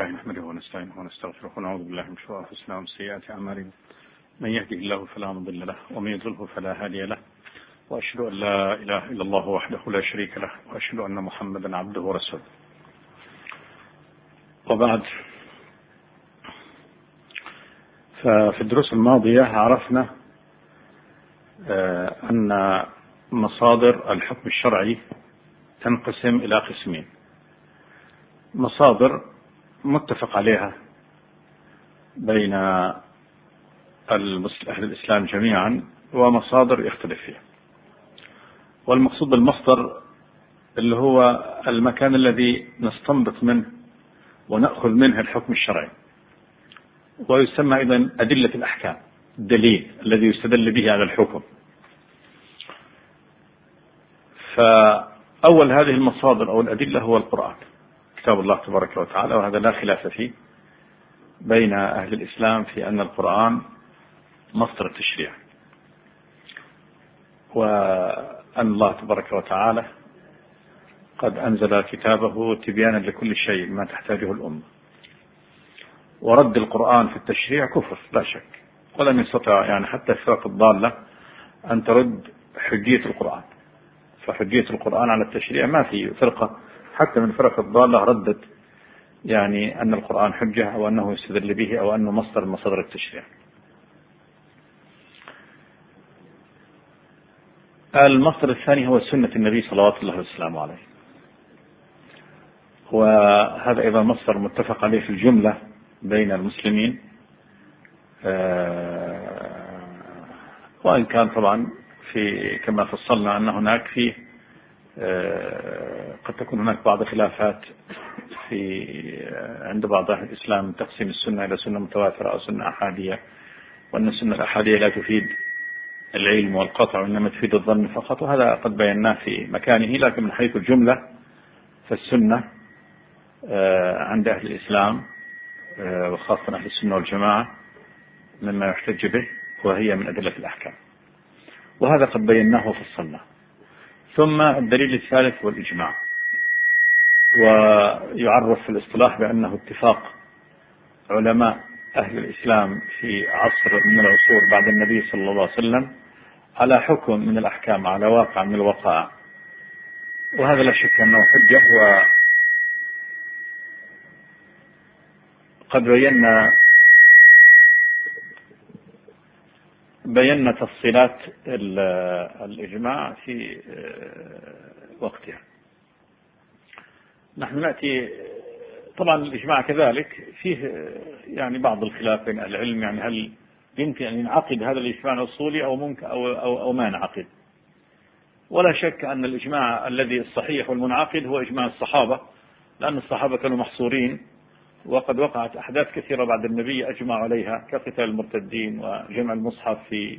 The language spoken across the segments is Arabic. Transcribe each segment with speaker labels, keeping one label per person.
Speaker 1: لله نحمده ونستعينه ونستغفره ونعوذ بالله من شرور أنفسنا ومن سيئات أعمالنا من يهده الله فلا مضل له ومن يضلله فلا هادي له وأشهد أن لا إله إلا الله وحده لا شريك له وأشهد أن محمدا عبده ورسوله. وبعد، ففي الدروس الماضية عرفنا أن مصادر الحكم الشرعي تنقسم إلى قسمين: مصادر متفق عليها بين أهل الإسلام جميعا، ومصادر يختلف فيها. والمقصود بالمصدر اللي هو المكان الذي نستنبط منه ونأخذ منه الحكم الشرعي، ويسمى أيضا أدلة الأحكام، الدليل الذي يستدل به على الحكم. فأول هذه المصادر أو الأدلة هو القرآن، كتاب الله تبارك وتعالى، وهذا لا خلاف فيه بين أهل الإسلام في أن القرآن مصدر التشريع، وأن الله تبارك وتعالى قد أنزل كتابه تبيانا لكل شيء ما تحتاجه الأمة. ورد القرآن في التشريع كفر لا شك، ولم يستطع يعني حتى الفرق الضالة أن ترد حجية القرآن. فحجية القرآن على التشريع ما في فرقة حتى من فرق الضالة ردت يعني أن القرآن حجة أو أنه يستدل به أو أنه مصدر من مصادر التشريع. المصدر الثاني هو سنة النبي صلوات الله وسلامه عليه، وهذا أيضا مصدر متفق عليه في الجملة بين المسلمين، وإن كان طبعا في كما فصلنا أن هناك فيه قد تكون هناك بعض خلافات عند بعض أهل الإسلام تقسيم السنة إلى سنة متواترة أو سنة أحادية، وأن السنة الأحادية لا تفيد العلم والقطع وإنما تفيد الظن فقط، وهذا قد بيناه في مكانه. لكن من حيث الجملة فالسنة عند أهل الإسلام وخاصة أهل السنة والجماعة مما يحتج به، وهي من أدلة الأحكام، وهذا قد بيناه وفصلناه. ثم الدليل الثالث هو الإجماع، ويعرف في الاصطلاح بأنه اتفاق علماء أهل الإسلام في عصر من العصور بعد النبي صلى الله عليه وسلم على حكم من الأحكام، على واقع من الوقائع، وهذا لا شك أنه حجة. وقد بينا تفصيلات الإجماع في وقتها. نحن نأتي طبعا الإجماع كذلك فيه يعني بعض الخلاف بين العلم، يعني هل يمكن أن ينعقد هذا الإجماع الأصولي أو ممكن أو ما ينعقد. ولا شك أن الإجماع الذي الصحيح والمنعقد هو إجماع الصحابة، لأن الصحابة كانوا محصورين، وقد وقعت أحداث كثيرة بعد النبي أجمع عليها كقتال المرتدين وجمع المصحف في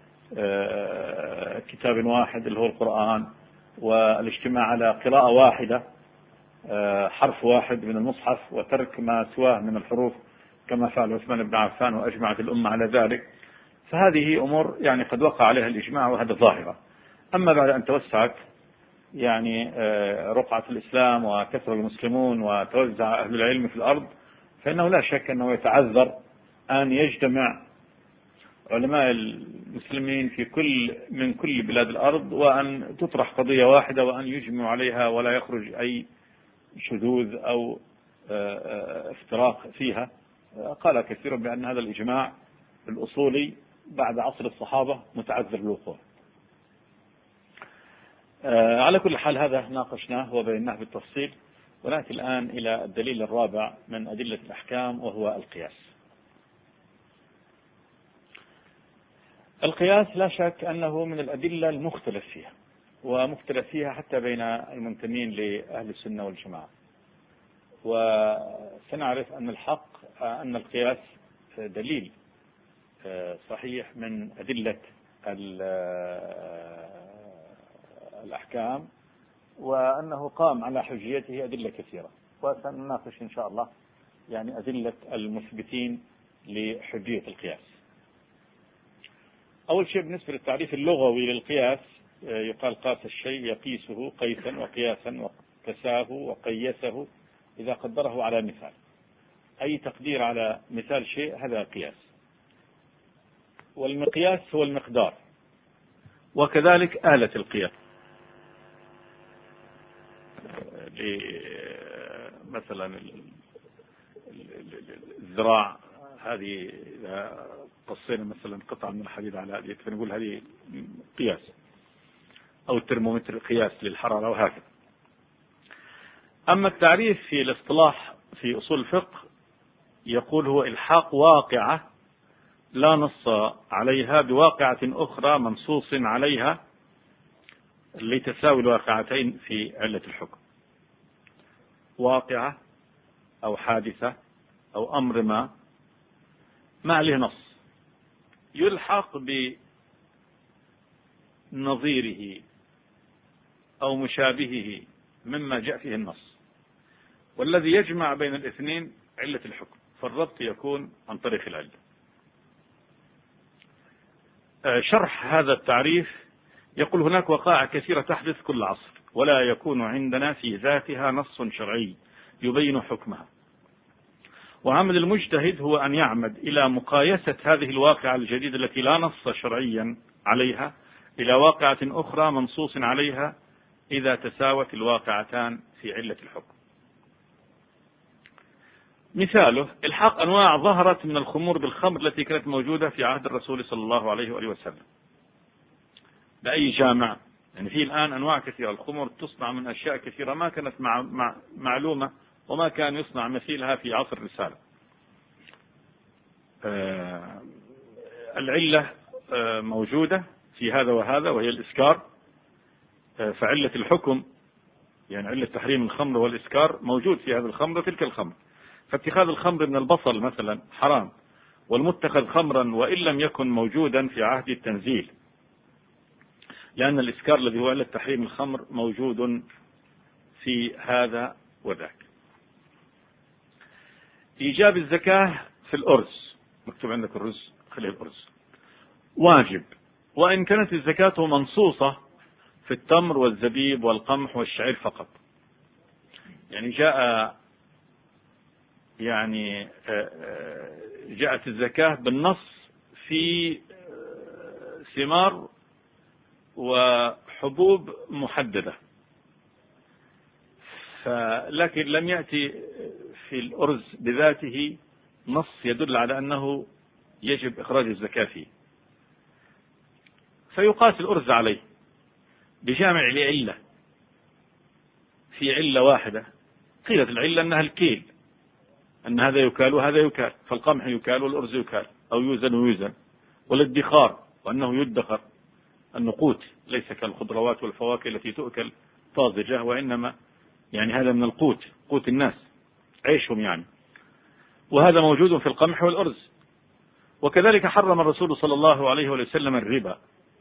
Speaker 1: كتاب واحد اللي هو القرآن، والاجتماع على قراءة واحدة حرف واحد من المصحف وترك ما سواه من الحروف كما فعل عثمان بن عفان وأجمعت الأمة على ذلك. فهذه أمور يعني قد وقع عليها الإجماع، وهذا ظاهرة. أما بعد أن توسعت يعني رقعة الإسلام وكثر المسلمون وتوزع أهل العلم في الأرض، فإنه لا شك أنه يتعذر أن يجتمع علماء المسلمين من كل بلاد الأرض، وأن تطرح قضية واحدة وأن يجمعوا عليها ولا يخرج أي شذوذ أو افتراق فيها. قال كثير بأن هذا الإجماع الأصولي بعد عصر الصحابة متعذر الوقوع. على كل حال هذا ناقشناه وبيناه بالتفصيل، ونأتي الآن إلى الدليل الرابع من أدلة الأحكام، وهو القياس. القياس لا شك أنه من الأدلة المختلف فيها، ومختلف فيها حتى بين المنتمين لأهل السنة والجماعة. وسنعرف أن الحق أن القياس دليل صحيح من أدلة الأحكام، وأنه قام على حجيته أدلة كثيرة، وسنناقش إن شاء الله يعني أدلة المثبتين لحجية القياس. أول شيء بالنسبة للتعريف اللغوي للقياس، يقال قاس الشيء يقيسه قيسا وقياسا وكساه وقيسه إذا قدره على مثال. أي تقدير على مثال شيء هذا قياس، والمقياس هو المقدار، وكذلك آلة القياس. مثلا الذراع هذه إذا قصينا مثلا قطعة من الحديد على هذه فنقول هذه قياس، أو الترمومتر قياس للحرارة وهكذا. أما التعريف في الاصطلاح في أصول الفقه يقول هو إلحاق واقعة لا نص عليها بواقعة أخرى منصوص عليها لتساوي الواقعتين في علة الحكم. واقعة أو حادثة أو أمر ما عليه نص يلحق بنظيره أو مشابهه مما جاء فيه النص، والذي يجمع بين الاثنين علة الحكم، فالربط يكون عن طريق العلة. شرح هذا التعريف يقول هناك وقائع كثيرة تحدث كل عصر، ولا يكون عندنا في ذاتها نص شرعي يبين حكمها، وعمل المجتهد هو أن يعمد إلى مقايسة هذه الواقعة الجديدة التي لا نص شرعيا عليها إلى واقعة أخرى منصوص عليها إذا تساوت الواقعتان في علة الحكم. مثاله الحاق أنواع ظهرت من الخمور بالخمر التي كانت موجودة في عهد الرسول صلى الله عليه وآله وسلم. بأي جامع؟ يعني في الآن أنواع كثيرة، الخمور تصنع من أشياء كثيرة ما كانت معلومة وما كان يصنع مثيلها في عصر الرسالة. العلة موجودة في هذا وهذا وهي الإسكار، فعلة الحكم يعني علة تحريم الخمر والإسكار موجود في هذا الخمر وتلك الخمر، فاتخاذ الخمر من البصل مثلا حرام، والمتخذ خمرا وإن لم يكن موجودا في عهد التنزيل، لأن الإسكار الذي هو علة تحريم الخمر موجود في هذا وذاك. إيجاب الزكاة في الأرز، مكتوب عندك الرز خليه الأرز، واجب، وإن كانت الزكاة منصوصة في التمر والزبيب والقمح والشعير فقط. يعني جاءت الزكاة بالنص في ثمار وحبوب محددة، لكن لم يأتي في الأرز بذاته نص يدل على أنه يجب إخراج الزكاة فيه، فيقاس الأرز عليه بجامع لعلة، في علة واحدة قيلت العلة أنها الكيل، أن هذا يكال وهذا يكال، فالقمح يكال والأرز يكال أو يوزن ويوزن، والادخار وأنه يدخر، النقوت ليس كالخضروات والفواكه التي تؤكل طازجة، وإنما يعني هذا من القوت، قوت الناس عيشهم يعني، وهذا موجود في القمح والأرز. وكذلك حرم الرسول صلى الله عليه وسلم الربا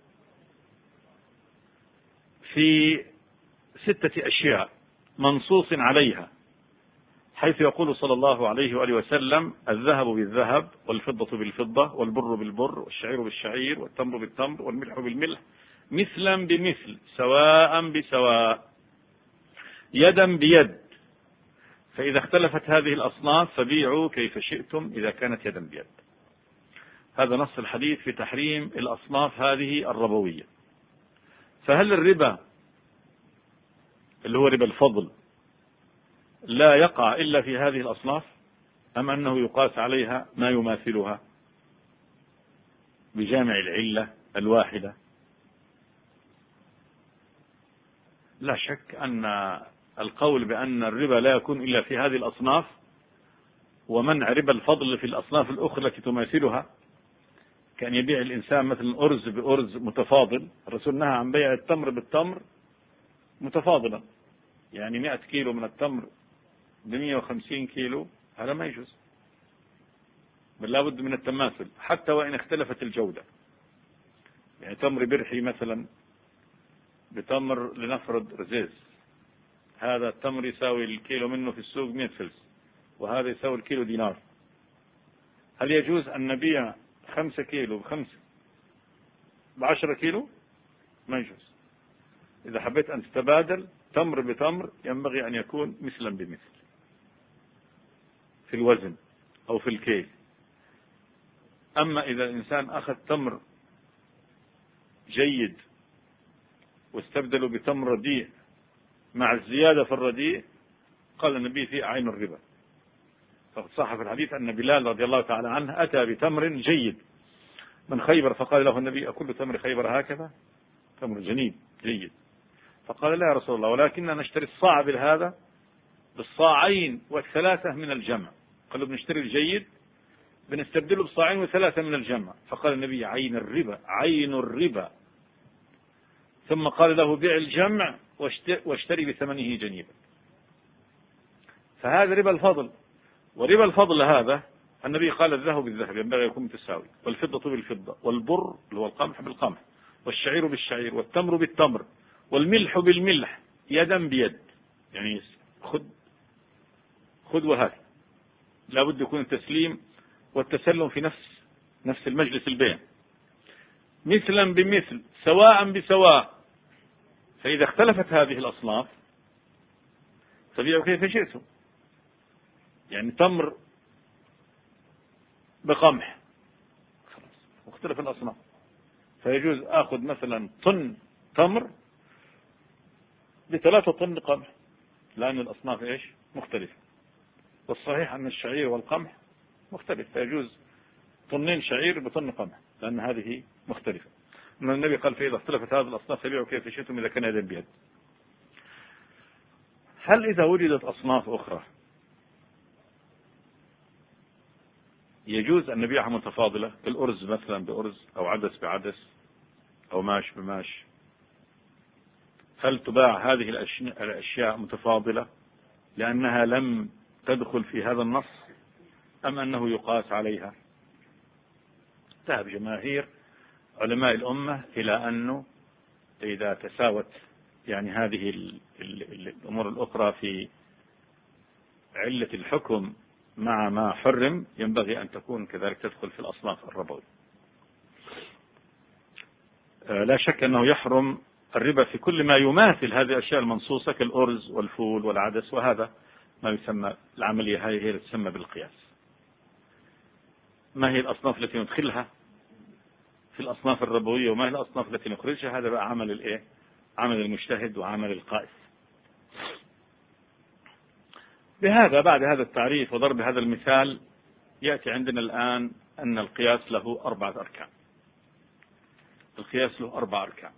Speaker 1: في 6 أشياء منصوص عليها، حيث يقول صلى الله عليه وآله وسلم: الذهب بالذهب والفضة بالفضة والبر بالبر والشعير بالشعير والتمر بالتمر والملح بالملح مثلا بمثل سواء بسواء يدا بيد، فإذا اختلفت هذه الأصناف فبيعوا كيف شئتم إذا كانت يدا بيد. هذا نص الحديث في تحريم الأصناف هذه الربوية. فهل الربا اللي هو ربا الفضل لا يقع إلا في هذه الأصناف، أم أنه يقاس عليها ما يماثلها بجامع العلة الواحدة؟ لا شك أن القول بأن الربا لا يكون إلا في هذه الأصناف ومنع ربا الفضل في الأصناف الأخرى التي تماثلها، كان يبيع الإنسان مثلا أرز بأرز متفاضل. الرسول نهى عن بيع التمر بالتمر متفاضلا، يعني 100 كيلو من التمر ب150 كيلو، هذا ما يجوز، بل لا بد من التماثل حتى وإن اختلفت الجودة. يعني تمر برحي مثلا بتمر لنفرض رزيز، هذا التمر يساوي الكيلو منه في السوق 100 فلس، وهذا يساوي الكيلو دينار. هل يجوز أن نبيع 5 كيلو ب5 ب10 كيلو؟ ما يجوز. إذا حبيت أن تتبادل تمر بتمر ينبغي أن يكون مثلا بمثل في الوزن أو في الكيل. أما إذا الإنسان أخذ تمر جيد واستبدلوا بتمر رديء مع الزيادة في الرديء، قال النبي فيه عين الربا. فقد صح في الحديث أن بلال رضي الله تعالى عنه أتى بتمر جيد من خيبر، فقال له النبي: أكل تمر خيبر هكذا؟ تمر جنيد جيد. فقال: لا يا رسول الله، ولكننا نشتري الصاع بهذا بالصاعين والثلاثة من الجمع. قالوا: بنشتري الجيد بنستبدله بصاعين وثلاثة من الجمع. فقال النبي: عين الربا، عين الربا. ثم قال له: بيع الجمع واشتري بثمنه جنيبا. فهذا ربا الفضل. وربا الفضل هذا النبي قال: الذهب بالذهب ينبغي يكون متساوي، والفضة بالفضة، والبر اللي هو القمح بالقمح، والشعير بالشعير، والتمر بالتمر، والملح بالملح، يدا بيد. يعني خذ وهات. لا بد يكون التسليم والتسلم في نفس المجلس البيع، مثلا بمثل، سواء بسواء. فإذا اختلفت هذه الأصناف فبيعوا كيف شئتم. يعني تمر بقمح، خلاص واختلف الأصناف، فيجوز أخذ مثلا طن تمر ب3 طن قمح، لأن الأصناف إيش مختلفة. والصحيح أن الشعير والقمح مختلف، فيجوز 2 شعير بطن قمح، لأن هذه مختلفة. أن النبي قال: فإذا اختلفت هذه الأصناف فبيعوا كيف شئتم إذا كان يدا بيد. هل إذا وجدت أصناف أخرى يجوز أن نبيعها متفاضلة، بالأرز مثلا بأرز، أو عدس بعدس، أو ماش بماش؟ هل تباع هذه الأشياء متفاضلة لأنها لم تدخل في هذا النص، أم أنه يقاس عليها؟ ذهب جماهير علماء الأمة إلى أنه إذا تساوت يعني هذه الأمور الأخرى في علة الحكم مع ما حرم، ينبغي أن تكون كذلك تدخل في الأصناف الربوية. لا شك أنه يحرم الربا في كل ما يماثل هذه الأشياء المنصوصة كالأرز والفول والعدس، وهذا ما يسمى العملية هذه هي تسمى بالقياس. ما هي الأصناف التي ندخلها في الأصناف الربوية وما هي الأصناف التي نخرجها؟ هذا بقى عمل عمل المجتهد وعمل القائس. بهذا بعد هذا التعريف وضرب هذا المثال يأتي عندنا الآن أن القياس له 4 أركان. القياس له 4 أركان.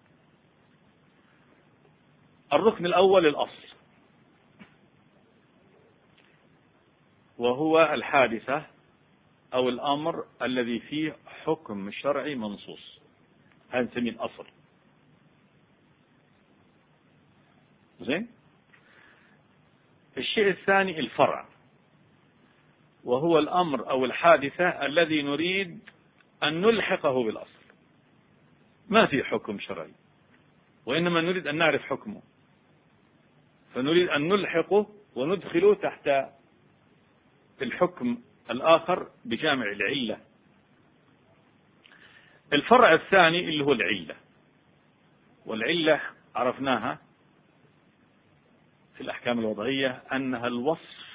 Speaker 1: الركن الأول الأصل، وهو الحادثة أو الأمر الذي فيه حكم شرعي منصوص، هذا نسميه الأصل. زين. الشيء الثاني الفرع، وهو الأمر أو الحادثة الذي نريد أن نلحقه بالأصل، ما في حكم شرعي وإنما نريد أن نعرف حكمه، فنريد أن نلحقه وندخله تحت الحكم الآخر بجامع العلة. الفرع الثاني اللي هو العلة، والعلة عرفناها في الأحكام الوضعية أنها الوصف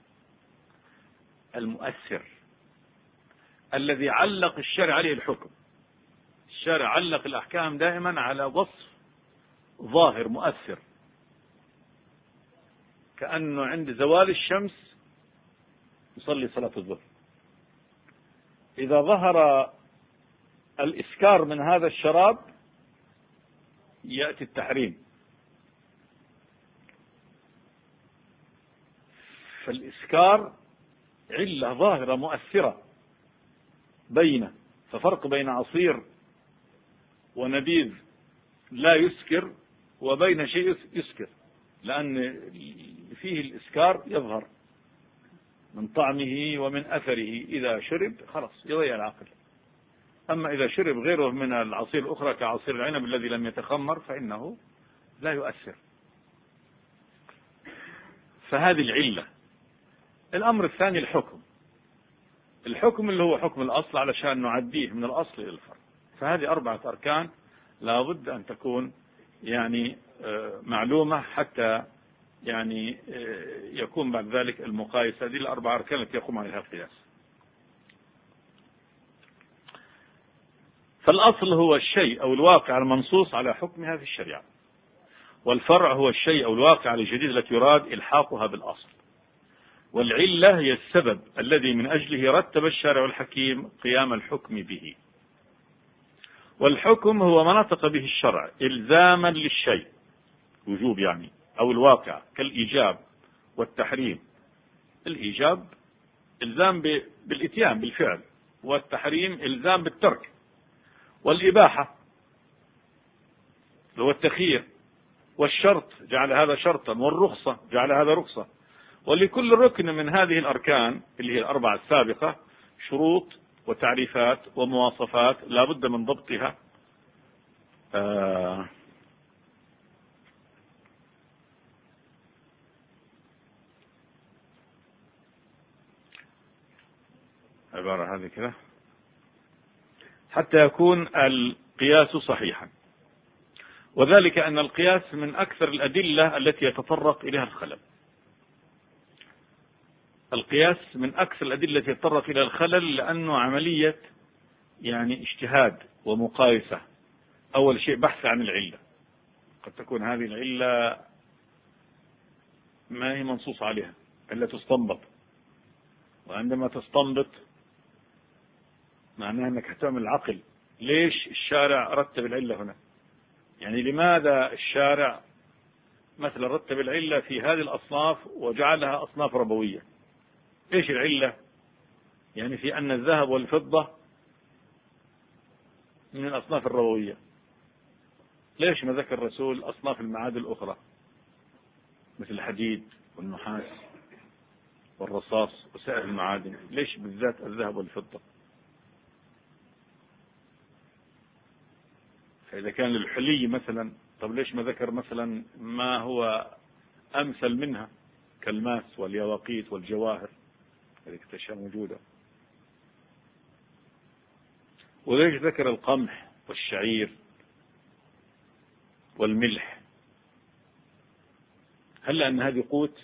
Speaker 1: المؤثر الذي علق الشرع عليه الحكم. الشرع علق الأحكام دائما على وصف ظاهر مؤثر، كأنه عند زوال الشمس يصلي صلاة الظهر. إذا ظهر الإسكار من هذا الشراب يأتي التحريم. فالإسكار علة ظاهرة مؤثرة بينه، ففرق بين عصير ونبيذ لا يسكر وبين شيء يسكر، لأن فيه الإسكار يظهر من طعمه ومن أثره، إذا شرب خلاص يضيع العقل. أما إذا شرب غيره من العصير الأخرى كعصير العنب الذي لم يتخمر فإنه لا يؤثر. فهذه العلة. الأمر الثاني الحكم اللي هو حكم الأصل علشان نعديه من الأصل إلى الفرع. فهذه 4 أركان لا بد أن تكون يعني معلومة حتى يعني يكون بعد ذلك المقايسة. هذه 4 أركان التي يقوم عليها القياس. فالأصل هو الشيء أو الواقع المنصوص على حكمها في الشريعة، والفرع هو الشيء أو الواقع الجديد التي يراد إلحاقها بالأصل، والعلة هي السبب الذي من أجله رتب الشارع الحكيم قيام الحكم به. والحكم هو ما نطق به الشرع إلزاما للشيء، وجوب يعني، أو الواقع كالإيجاب والتحريم. الإيجاب إلزام بالإتيان بالفعل، والتحريم إلزام بالترك، والإباحة هو التخيير، والشرط جعل هذا شرطا، والرخصة جعل هذا رخصة. ولكل ركن من هذه الأركان اللي هي الأربعة السابقة شروط وتعريفات ومواصفات لا بد من ضبطها. عبارة هذه كده حتى يكون القياس صحيحا. وذلك أن القياس من أكثر الأدلة التي يتطرق إليها الخلل. القياس من أكثر الأدلة التي يتطرق إلى الخلل لأنه عملية يعني اجتهاد ومقايسة. أول شيء بحث عن العلة، قد تكون هذه العلة ما هي منصوص عليها إلا تستنبط، وعندما تستنبط معناها أنك هتعمل العقل. ليش الشارع رتب العلة هنا؟ يعني لماذا الشارع مثلا رتب العلة في هذه الأصناف وجعلها أصناف ربوية؟ إيش العلة؟ يعني في أن الذهب والفضة من الأصناف الربوية. ليش ما ذكر الرسول أصناف المعادن الأخرى مثل الحديد والنحاس والرصاص وسائر المعادن؟ ليش بالذات الذهب والفضة؟ فإذا كان للحلي مثلا، طب ليش ما ذكر مثلا ما هو أمثل منها كالماس واليواقيت والجواهر؟ هذه أشياء موجودة. وليش ذكر القمح والشعير والملح؟ هل لأن هذه قوت؟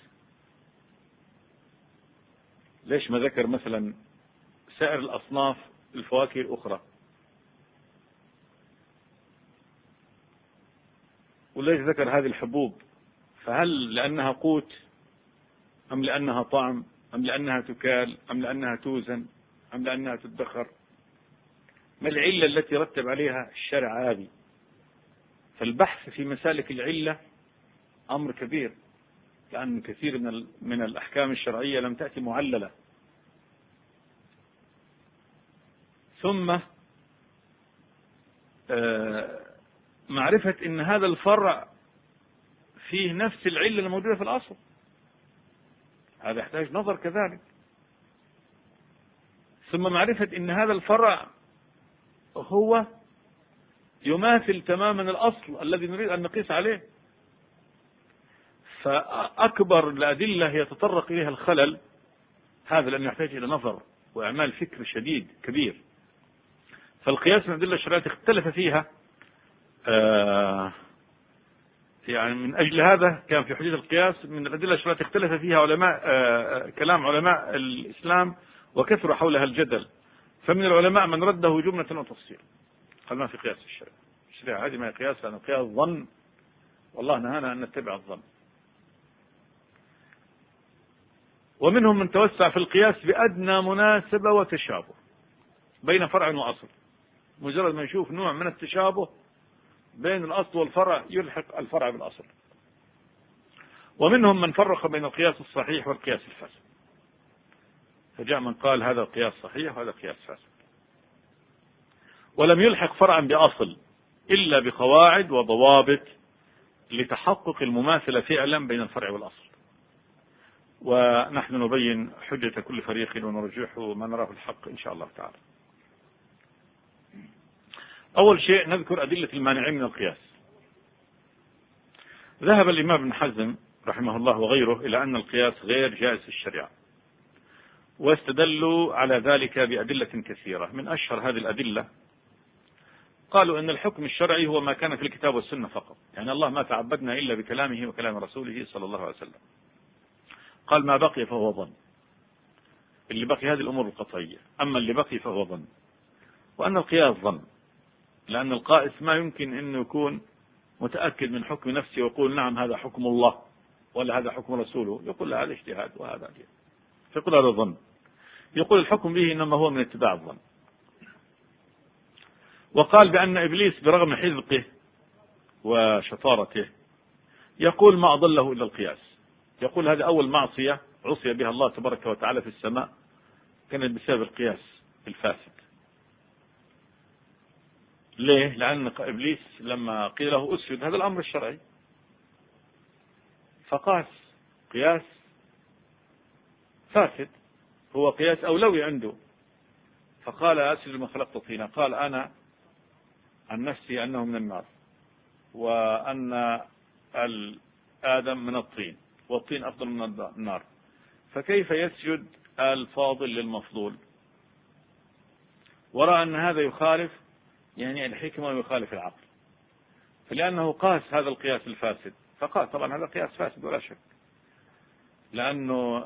Speaker 1: ليش ما ذكر مثلا سائر الأصناف الفواكه الأخرى؟ وليش ذكر هذه الحبوب؟ فهل لأنها قوت، أم لأنها طعم، أم لأنها تكال، أم لأنها توزن، أم لأنها تدخر؟ ما العلة التي رتب عليها الشرع هذه؟ فالبحث في مسالك العلة أمر كبير، لأن كثير من الأحكام الشرعية لم تأتي معللة. ثم معرفة أن هذا الفرع فيه نفس العلة الموجودة في الأصل، هذا يحتاج نظر كذلك. ثم معرفة أن هذا الفرع هو يماثل تماما الأصل الذي نريد أن نقيس عليه. فأكبر الأدلة يتطرق إليها الخلل هذا، لأنه يحتاج إلى نظر وإعمال فكر شديد كبير. فالقياس من الأدلة الشرعية اختلف فيها، يعني من أجل هذا كان في حديث القياس من الأدلة الشرعية اختلف فيها علماء، كلام علماء الإسلام وكثر حولها الجدل. فمن العلماء من رده جملة وتفصيل، قال ما في قياس في الشرع، الشريعة هذه ما هي قياس، لأنه قياس ظن، والله نهانا أن نتبع الظن. ومنهم من توسع في القياس بأدنى مناسبة وتشابه بين فرع وأصل، مجرد ما يشوف نوع من التشابه بين الأصل والفرع يلحق الفرع بالأصل. ومنهم من فرق بين القياس الصحيح والقياس الفاسد، فجاء من قال هذا القياس صحيح وهذا قياس فاسد، ولم يلحق فرعا بأصل إلا بقواعد وضوابط لتحقق المماثلة فعلا بين الفرع والأصل. ونحن نبين حجة كل فريق ونرجح ما نراه الحق إن شاء الله تعالى. أول شيء نذكر أدلة المانعين من القياس. ذهب الإمام ابن حزم رحمه الله وغيره إلى أن القياس غير جائز في الشريعة، واستدلوا على ذلك بأدلة كثيرة. من أشهر هذه الأدلة قالوا أن الحكم الشرعي هو ما كان في الكتاب والسنة فقط، يعني الله ما تعبدنا إلا بكلامه وكلام رسوله صلى الله عليه وسلم. قال ما بقي فهو ظن، اللي بقي هذه الأمور القطعية، أما اللي بقي فهو ظن. وأن القياس ظن، لأن القائس ما يمكن أنه يكون متأكد من حكم نفسه ويقول نعم هذا حكم الله ولا هذا حكم رسوله، يقول هذا اجتهاد وهذا اجتهاد، فيقول هذا ظن. يقول الحكم به إنما هو من اتباع الظن. وقال بأن إبليس برغم حذقه وشطارته يقول ما أضله إلا القياس. يقول هذه أول معصية عصي بها الله تبارك وتعالى في السماء كانت بسبب القياس الفاسد. ليه؟ لأن إبليس لما قيل له أسجد، هذا الأمر الشرعي، فقاس قياس فاسد، هو قياس أولوي عنده، فقال أسجد لما خلقت طينا. قال أنا عن نفسي أنه من النار، وأن آدم من الطين، والطين أفضل من النار، فكيف يسجد الفاضل للمفضول؟ ورأى أن هذا يخالف يعني الحكمة ويخالف العقل، فلأنه قاس هذا القياس الفاسد، فقال طبعا هذا قياس فاسد ولا شك، لأنه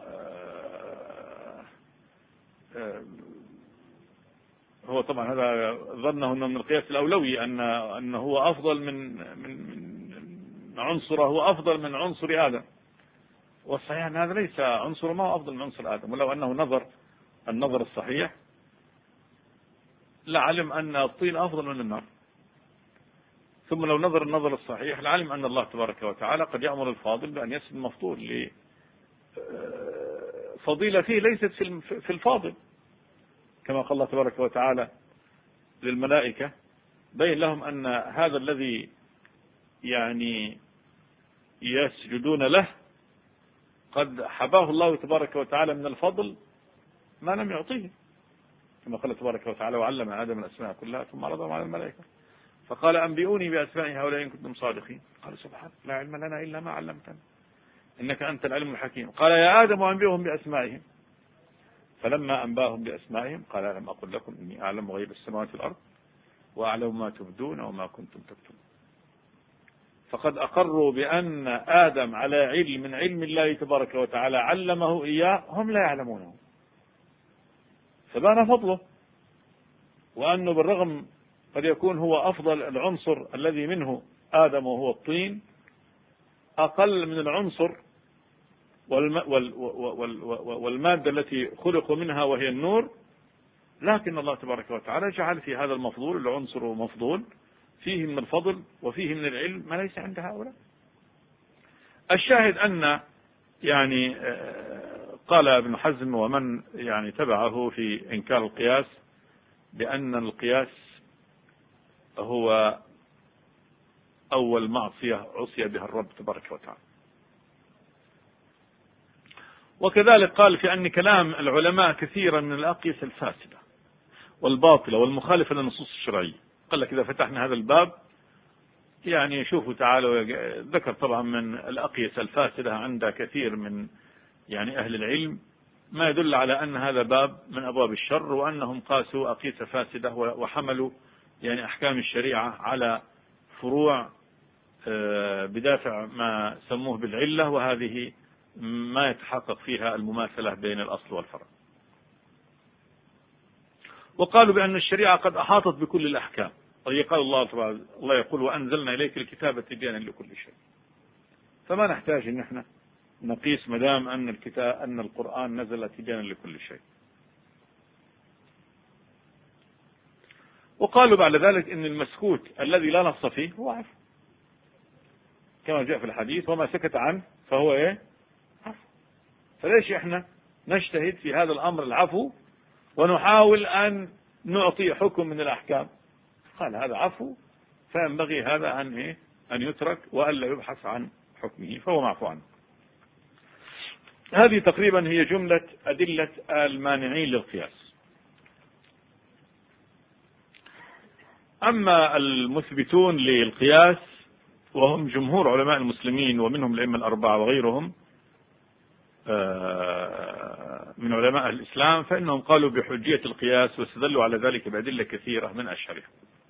Speaker 1: هو طبعا هذا ظنه أنه من القياس الأولوي، أنه هو أفضل من عنصره، هو أفضل من عنصر آدم، والصحيح أن هذا ليس عنصر، ما هو أفضل من عنصر آدم، ولو أنه نظر النظر الصحيح لعلم أن الطين أفضل من النار، ثم لو نظر النظر الصحيح لعلم أن الله تبارك وتعالى قد يأمر الفاضل بأن يسجد المفضول لفضيلة فيه ليست في الفاضل، كما قال الله تبارك وتعالى للملائكة بين لهم أن هذا الذي يعني يسجدون له قد حباه الله تبارك وتعالى من الفضل ما لم يعطيه، كما قال تبارك وتعالى وعلم آدم الأسماء كلها ثم عرضهم على الملائكة فقال أنبئوني بأسماء هؤلاء إن كنتم صادقين. قال سبحانك لا علم لنا إلا ما علمتنا إنك أنت العلم الحكيم. قال يا آدم أنبئهم بأسمائهم، فلما أنباهم بأسمائهم قال ألم أقل لكم إني أعلم غيب السماوات والأرض وأعلم ما تبدون وما كنتم تكتمون. فقد أقروا بأن آدم على علم من علم الله تبارك وتعالى علمه إياه هم لا يعلمونه، فبان فضله، وأنه بالرغم قد يكون هو أفضل العنصر الذي منه آدم وهو الطين أقل من العنصر والمادة التي خلقوا منها وهي النور، لكن الله تبارك وتعالى جعل في هذا المفضول العنصر مفضول فيه من الفضل وفيه من العلم ما ليس عند هؤلاء. الشاهد أن يعني قال ابن حزم ومن يعني تبعه في إنكار القياس بأن القياس هو أول معصية عصي بها الرب تبارك وتعالى. وكذلك قال في أن كلام العلماء كثيرا من الأقيسة الفاسدة والباطلة والمخالفة للنصوص الشرعية. قال لك إذا فتحنا هذا الباب يعني شوفوا تعالوا، ذكر طبعا من الأقيسة الفاسدة عند كثير من يعني أهل العلم ما يدل على أن هذا باب من أبواب الشر، وأنهم قاسوا أقيسة فاسدة وحملوا يعني أحكام الشريعة على فروع بدافع ما سموه بالعلة، وهذه ما يتحقق فيها المماثلة بين الأصل والفرع. وقالوا بأن الشريعة قد أحاطت بكل الأحكام، قال الله يقول وأنزلنا إليك الكتاب تبيانا لكل شيء، فما نحتاج أن احنا نقيس مدام أن القرآن نزل تبيانا لكل شيء. وقالوا بعد ذلك أن المسكوت الذي لا نص فيه هو عفو، كما جاء في الحديث وما سكت عنه فهو عفو. فليش احنا نجتهد في هذا الأمر العفو ونحاول أن نعطي حكم من الأحكام؟ قال هذا عفو، فينبغي هذا أن يترك وألا يبحث عن حكمه، فهو معفو عنه. هذه تقريبا هي جملة أدلة المانعين للقياس. أما المثبتون للقياس وهم جمهور علماء المسلمين ومنهم الأئمة الأربعة وغيرهم من علماء الإسلام، فإنهم قالوا بحجية القياس واستدلوا على ذلك بأدلة كثيرة من أشهرها.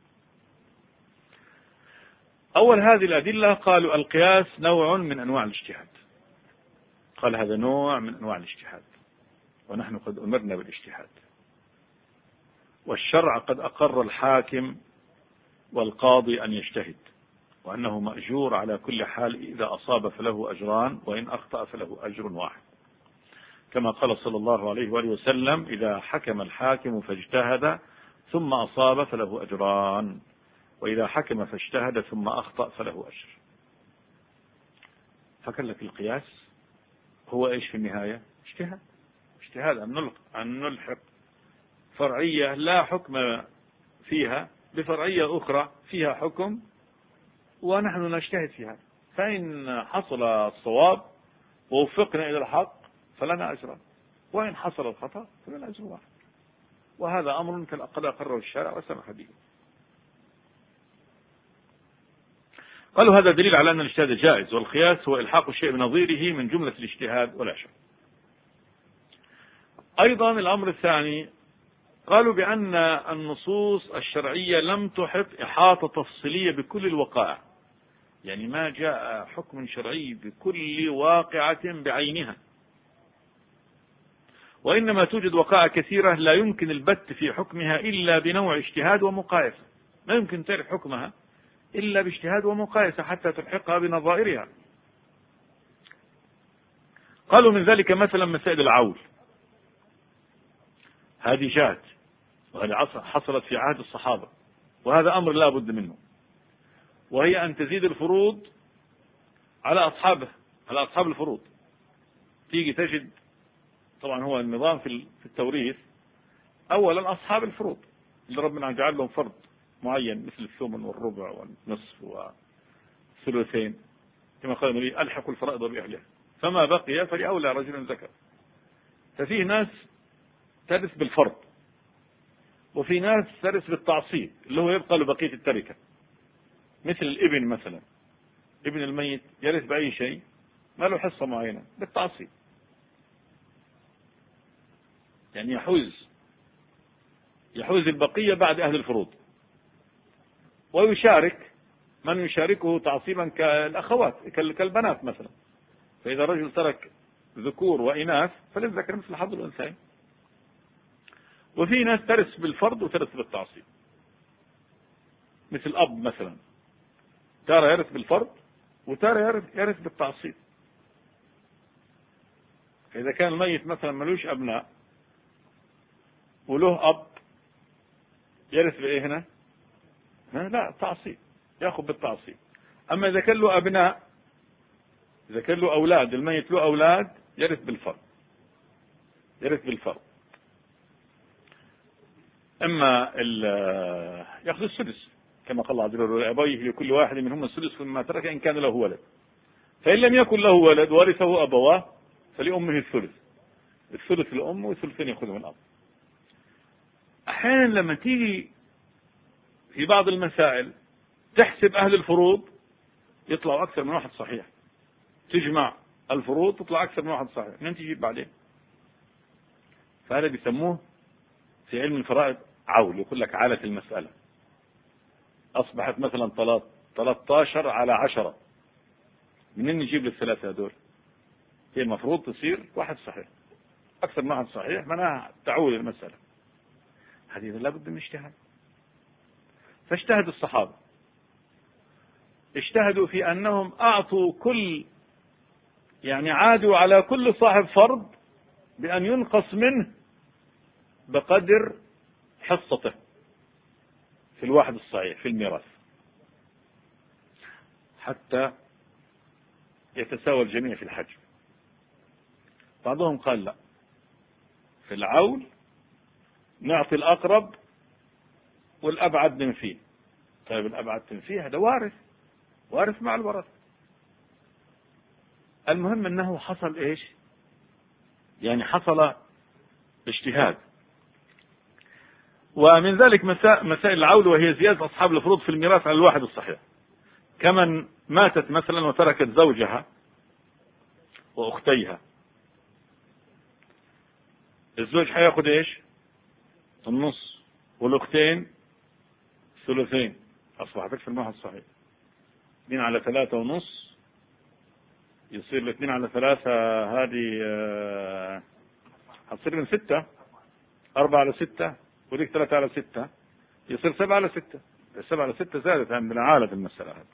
Speaker 1: أول هذه الأدلة قالوا القياس نوع من أنواع الاجتهاد. قال هذا نوع من أنواع الاجتهاد، ونحن قد أمرنا بالاجتهاد، والشرع قد أقر الحاكم والقاضي أن يجتهد، وأنه مأجور على كل حال، إذا أصاب فله أجران وإن أخطأ فله أجر واحد، كما قال صلى الله عليه وآله وسلم: إذا حكم الحاكم فاجتهد ثم أصاب فله أجران، وإذا حكم فاجتهد ثم أخطأ فله أجر. فكان لك القياس هو إيش في النهاية؟ اجتهاد أن نلحق فرعية لا حكم فيها بفرعية أخرى فيها حكم، ونحن نجتهد فيها، فإن حصل الصواب ووفقنا إلى الحق فلنا أجران، وإن حصل الخطأ فلنا أجر واحد. وهذا أمر قد أقره الشارع وسمح به. قالوا هذا دليل على أن الاجتهاد جائز، والقياس هو إلحاق الشيء بنظيره من جملة الاجتهاد ولا شك. أيضا الأمر الثاني، قالوا بأن النصوص الشرعية لم تحط إحاطة تفصيلية بكل الوقائع، يعني ما جاء حكم شرعي بكل واقعة بعينها، وإنما توجد وقائع كثيرة لا يمكن البت في حكمها إلا بنوع اجتهاد ومقايسة، لا يمكن تعرف حكمها إلا باجتهاد ومقايسة حتى تلحقها بنظائرها. قالوا من ذلك مثلا مسائل العول، هذه جاءت وهذه حصلت في عهد الصحابة، وهذا أمر لا بد منه، وهي أن تزيد الفروض على أصحاب الفروض. تيجي تجد طبعا هو النظام في التوريث، أولا أصحاب الفروض اللي ربنا جعل لهم فرض معين مثل الثمن والربع والنصف والثلثين، كما قال النبي: ألحقوا الفرائض بأهلها، فما بقي فلأولى رجل ذكر. ففيه ناس ترث بالفرض، وفي ناس ترث بالتعصيب اللي هو يبقى له بقية التركة، مثل الابن مثلا، ابن الميت يرث بأي شيء ما له حصة معينة بالتعصيب، يعني يحوز البقية بعد أهل الفروض، ويشارك من يشاركه تعصيبا كالأخوات كالبنات مثلا. فإذا رجل ترك ذكور وإناث فللذكر مثل حظ الأنثيين. وفي ناس ترث بالفرض وترث بالتعصيب، مثل الأب مثلا، تارة يرث بالفرض وتارة يرث بالتعصيب. فإذا كان الميت مثلا ملوش أبناء وله أب، يرث بإيه هنا؟ لا، تعصيب، يأخذ بالتعصيب. أما إذا كان له أبناء، إذا كان له أولاد، الميت له أولاد، يرث بالفرض. أما يأخذ السدس، كما قال الله عز وجل: أبويه لكل واحد منهم السدس مما ترك إن كان له ولد، فإن لم يكن له ولد ورثه أبواه فلأمه الثلث لأمه والثلثين يأخذه من الأب. أحيانا لما تيجي في بعض المسائل تحسب أهل الفروض يطلعوا أكثر من واحد صحيح، تجمع الفروض تطلع أكثر من واحد صحيح، من تجيب بعدين. فهذا بيسموه في علم الفرائض عول، يقول لك عالة المسألة، أصبحت مثلا 13 على 10، منين نجيب للثلاثة هذول؟ هي المفروض تصير واحد صحيح، أكثر من واحد صحيح، معناها تعول المسألة. هذه لابد من اجتهاد. فاجتهد الصحابة، اجتهدوا في أنهم أعطوا عادوا على كل صاحب فرض بأن ينقص منه بقدر حصته في الواحد الصحيح في الميراث، حتى يتساوى الجميع في الحجم. بعضهم قال لا، في العول نعطي الأقرب والأبعد من فيه. طيب الأبعد من فيه هذا وارث مع الورث. المهم أنه حصل إيش؟ يعني حصل اجتهاد. ومن ذلك مسائل العول، وهي زيادة أصحاب الفروض في الميراث على الواحد الصحيح، كمن ماتت مثلا وتركت زوجها وأختيها، الزوج حياخد إيش؟ النص، والأختين ثلثين، أصبحت أكثر من واحد صحيح. 2 على 3 ونص يصير 2 على 3، هذه هتصير من 6، 4 على 6، وليك 3 على 6 يصير 7 على 6. 7 على 6 زادت عندنا، عالت المسألة هذه.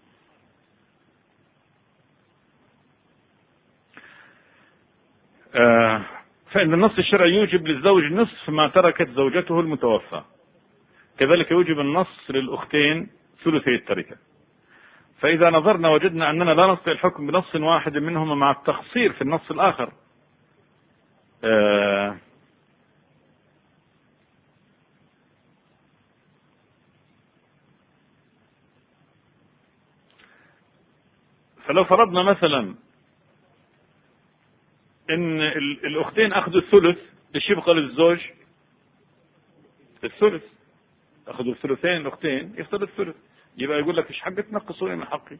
Speaker 1: فإن النص الشرعي يوجب للزوج نصف ما تركت زوجته المتوفى، كذلك يوجب النص للأختين ثلثي التركة. فإذا نظرنا وجدنا أننا لا نستطيع الحكم بنص واحد منهما مع التخصير في النص الآخر. فلو فرضنا مثلا ان الاختين اخذوا الثلث، ايش يبقى للزوج؟ الثلث. اخذوا الثلثين الاختين، يفضل الثلث. يبقى يقول لك ايش حق تنقصوني من حقي؟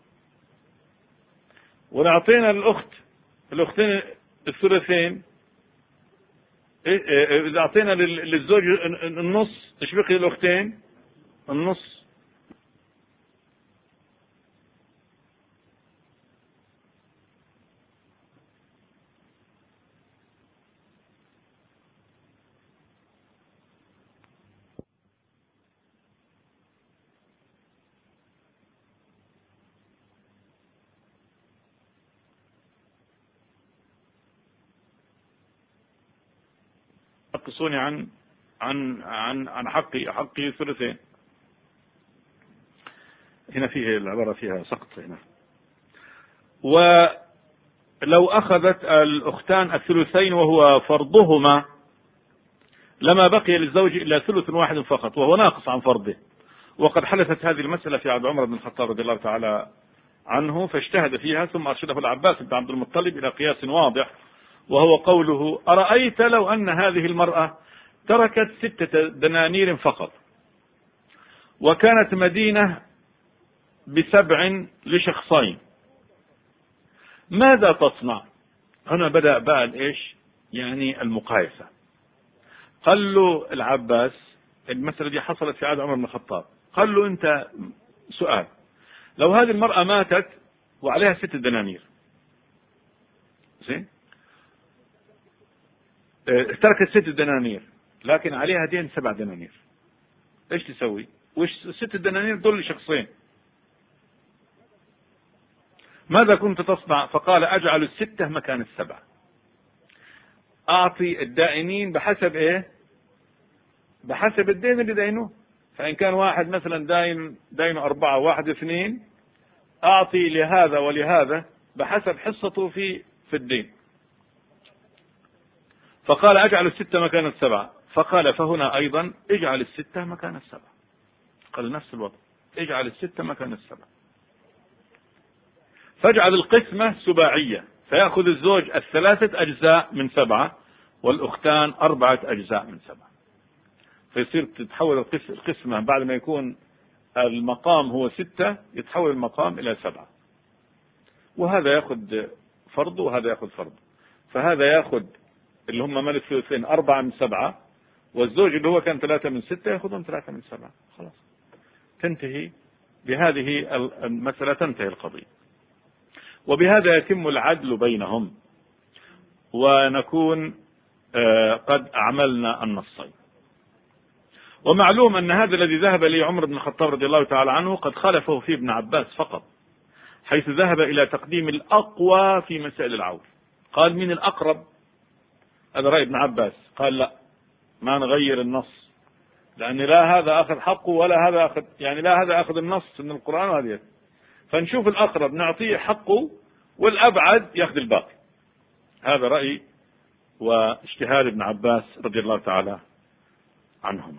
Speaker 1: ونعطينا الاختين الثلثين، اذا اعطينا للزوج النص، ايش بقي للاختين؟ النص. ينقصوني عن حقي ثلثين. هنا فيه العبارة فيها سقط هنا. ولو أخذت الأختان الثلثين وهو فرضهما لما بقي للزوج إلا ثلث واحد فقط، وهو ناقص عن فرضه. وقد حدثت هذه المسألة في عهد عمر بن الخطاب رضي الله تعالى عنه، فاجتهد فيها ثم أرشده العباس بن عبد المطلب إلى قياس واضح، وهو قوله: أرأيت لو أن هذه المرأة تركت 6 دنانير فقط، وكانت مدينة ب7 لشخصين، ماذا تصنع؟ هنا بدأ بقى ايش؟ يعني المقايسة. قال له العباس، المسألة دي حصلت في عهد عمر بن الخطاب، قال له انت سؤال: لو هذه المرأة ماتت وعليها 6 دنانير، زين، تركت 6 دنانير لكن عليها دين 7 دنانير، ايش تسوي؟ وش 6 دنانير دول لشخصين، ماذا كنت تصنع؟ فقال: أجعل 6 مكان 7، أعطي الدائنين بحسب إيه؟ بحسب الدين اللي دينه. فإن كان واحد مثلا دينه 4 وواحد 2، أعطي لهذا ولهذا بحسب حصته في الدين. فقال: أجعل 6 مكان 7. فقال: فهنا أيضا اجعل 6 مكان 7. قال نفس الوضع، اجعل 6 مكان 7. فاجعل القسمة سباعية، فيأخذ الزوج 3 أجزاء من 7 والأختان 4 أجزاء من 7، فيصير تتحول القسمة بعد ما يكون المقام هو 6 يتحول المقام إلى 7، وهذا يأخذ فرض وهذا يأخذ فرض. فهذا يأخذ اللي هم مال الثلثين 4 من 7، والزوج اللي هو كان 3 من 6 يأخذهم 3 من 7. خلاص تنتهي بهذه المسألة، تنتهي القضية، وبهذا يتم العدل بينهم، ونكون قد أعملنا النصين. ومعلوم أن هذا الذي ذهب إليه عمر بن الخطاب رضي الله تعالى عنه قد خالفه فيه ابن عباس فقط، حيث ذهب إلى تقديم الأقوى في مسائل العول. قال: من الأقرب؟ هذا رأي ابن عباس. قال: لا، ما نغير النص، لأن لا هذا أخذ حقه ولا هذا أخذ، يعني لا هذا أخذ النص من القرآن وهذا، فنشوف الأقرب نعطيه حقه والأبعد يأخذ الباقي. هذا رأي واجتهاد ابن عباس رضي الله تعالى عنهما.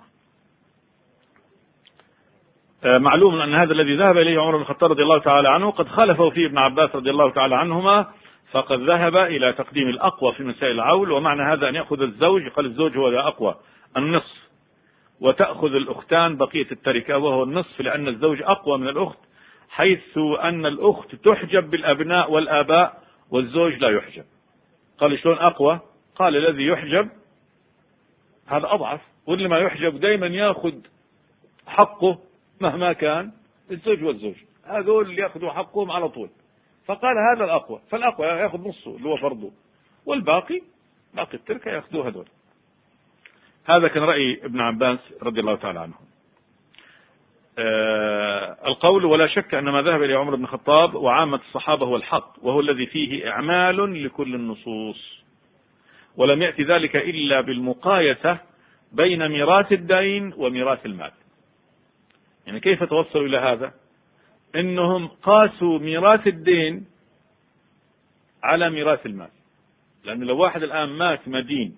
Speaker 1: معلوم أن هذا الذي ذهب إليه عمر بن الخطاب رضي الله تعالى عنه قد خالفه فيه ابن عباس رضي الله تعالى عنهما، فقد ذهب إلى تقديم الأقوى في مسائل العول. ومعنى هذا أن يأخذ الزوج، قال الزوج هو ذا أقوى، النصف، وتأخذ الأختان بقية التركة وهو النصف، لأن الزوج أقوى من الأخت، حيث أن الأخت تحجب بالأبناء والآباء والزوج لا يحجب. قال: شلون أقوى؟ قال: الذي يحجب هذا أضعف، واللي ما يحجب دائما يأخذ حقه مهما كان الزوج والزوج، هذول يأخذوا حقهم على طول. فقال: هذا الأقوى، فالأقوى يأخذ نصه اللي هو فرضه، والباقي باقي التركة يأخذوه هذول. هذا كان رأي ابن عباس رضي الله تعالى عنه. القول: ولا شك أن ما ذهب إلى عمر بن الخطاب وعامة الصحابة هو الحق، وهو الذي فيه إعمال لكل النصوص، ولم يأتي ذلك إلا بالمقايسة بين ميراث الدين وميراث المال. يعني كيف توصلوا إلى هذا؟ إنهم قاسوا ميراث الدين على ميراث المال. لأن لو واحد الآن مات مدين،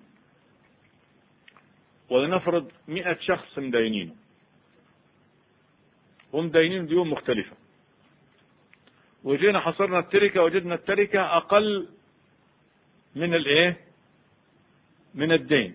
Speaker 1: ولنفرض 100 شخص مدينينه، ومدينين ديون مختلفة، وجينا حصرنا التركة وجدنا التركة أقل من من الدين،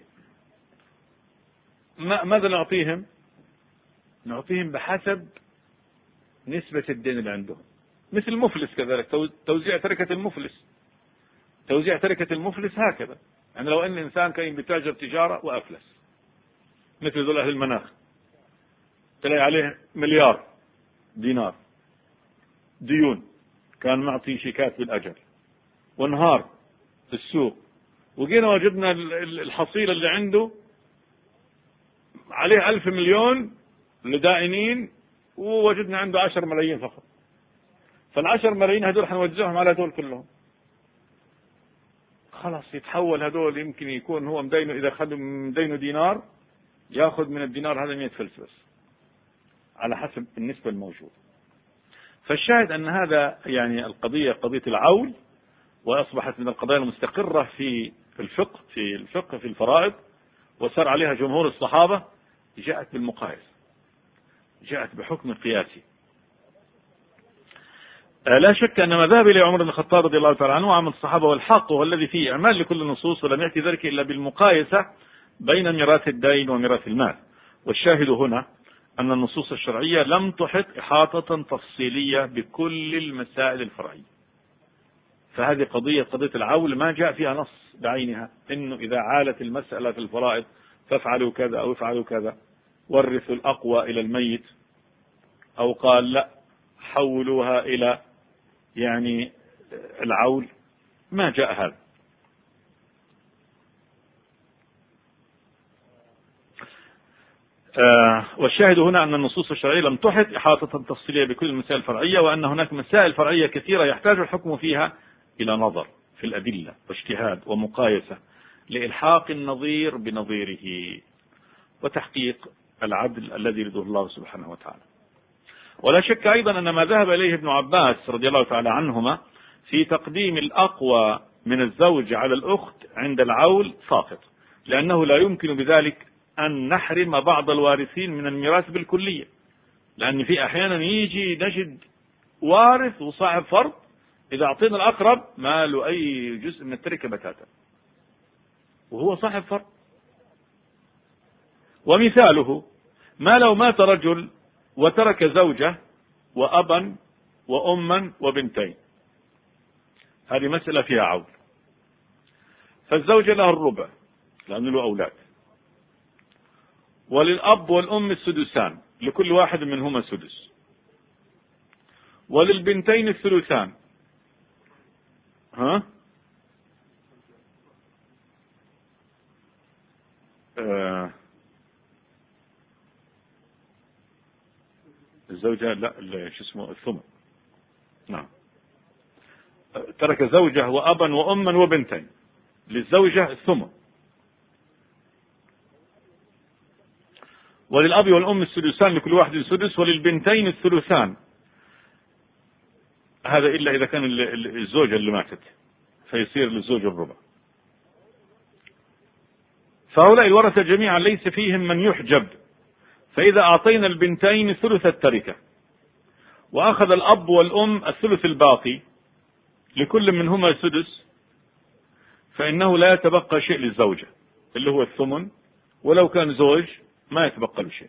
Speaker 1: ماذا نعطيهم؟ نعطيهم بحسب نسبة الدين اللي عندهم، مثل المفلس كذلك، توزيع تركة المفلس. توزيع تركة المفلس هكذا، يعني لو أن إنسان كان بتاجر تجارة وأفلس، مثل ذو أهل المناخ، تلاقي عليه مليار دينار ديون، كان معطي شيكات بالأجل، وانهار في السوق، وجينا وجدنا الحصيلة اللي عنده عليه 1000 مليون لدائنين، ووجدنا عنده 10 ملايين فقط. فال10 ملايين هدول حنوزعهم على هدول كلهم، خلاص يتحول هدول، يمكن يكون هو مدينه، إذا خد مدينه دينار ياخذ من الدينار هذا 100 فلس بس، على حسب النسبة الموجودة. فالشاهد أن هذا يعني القضية قضية العول، وأصبحت من القضايا المستقرة في الفقه في الفرائض، وسار عليها جمهور الصحابة. جاءت بالمقايسة، جاءت بحكم قياسي. لا شك أن ما ذهب إلى عمر بن الخطاب رضي الله تعالى عنه وعامة الصحابة والحق، وهو الذي فيه إعمال لكل النصوص، ولم يأتي ذلك إلا بالمقايسة بين ميراث الدين وميراث المال. والشاهد هنا أن النصوص الشرعية لم تحط إحاطة تفصيلية بكل المسائل الفرعية. فهذه قضية العول ما جاء فيها نص بعينها إنه إذا عالت المسألة في الفرائض فافعلوا كذا أو افعلوا كذا، ورثوا الأقوى إلى الميت، أو قال لا حولوها إلى يعني العول، ما جاء هذا. والشاهد هنا أن النصوص الشرعية لم تحط إحاطة تفصيلية بكل المسائل الفرعية، وأن هناك مسائل فرعية كثيرة يحتاج الحكم فيها إلى نظر في الأدلة واجتهاد ومقايسة لإلحاق النظير بنظيره وتحقيق العدل الذي يريده الله سبحانه وتعالى. ولا شك أيضا أن ما ذهب إليه ابن عباس رضي الله تعالى عنهما في تقديم الأقوى من الزوج على الأخت عند العول ساقط، لأنه لا يمكن بذلك أن نحرم بعض الوارثين من الميراث بالكلية، لأن في أحيانا يجي نجد وارث وصاحب فرض، إذا أعطينا الأقرب ما له أي جزء من التركة بتاتا، وهو صاحب فرض. ومثاله ما لو مات رجل وترك زوجة وأبا وأما وبنتين، هذه مسألة فيها عول، فالزوجة لها الربع لأنه له أولاد، وللأب والأم السدسان، لكل واحد منهما سدس، وللبنتين الثلثان. الزوجة لا شو اسمه الثمن. نعم، ترك زوجة وأبا وأما وبنتين، للزوجة الثمن، وللأب والأم السدسان لكل واحد سدس، وللبنتين الثلثان. هذا إلا إذا كان الزوجة اللي ماتت فيصير للزوج الربع. فهؤلاء الورثة جميعا ليس فيهم من يحجب، فإذا أعطينا البنتين ثلث التركة وأخذ الأب والأم الثلث الباقي لكل منهما سدس، فإنه لا يتبقى شيء للزوجة اللي هو الثمن، ولو كان زوج ما يتبقى له شيء.